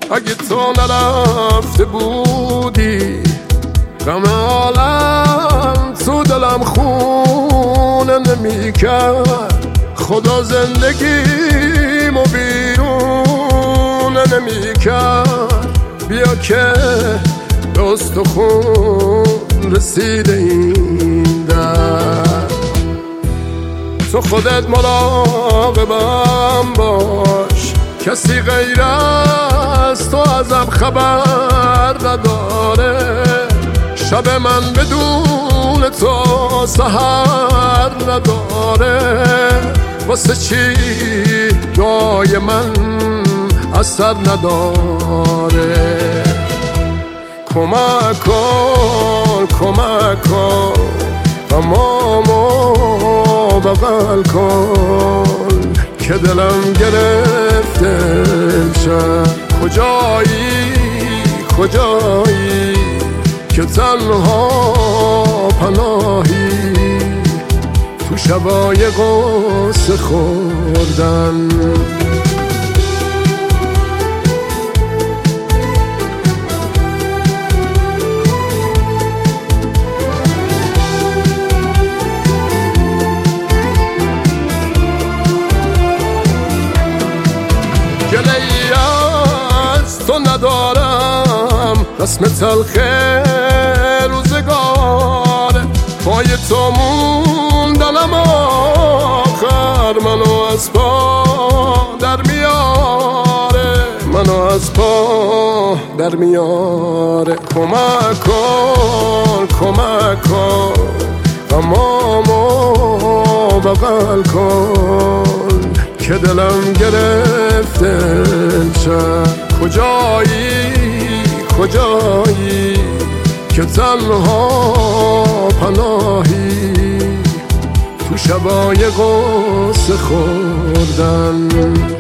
اگه تو نرفته بودی غم عالم تو دلم خونه نمی کرد. خدا زندگیمو بیرونه نمی کرد. بیا که دست و خون رسیده این در. تو خودت مراقبم باش، کسی غیر از تو ازم خبر نداره. شب من بدون تو سحر نداره. واسه چی دعای من اثر نداره؟ کمک کن کمک کن غمامو بغل کن که دلم گرفته شد. کجایی که تنها پناهی تو شبای قصه خوردن. گله‌ای از تو ندارم، رسم تلخ روزگاره. پای تو موندنم آخر منو از پا در میاره. منو از پا در میاره. کمک کن کمک کن غمامو بغل کن که دلم گرفته شد. کجایی که تنها پناهی تو شبای قصه خوردن.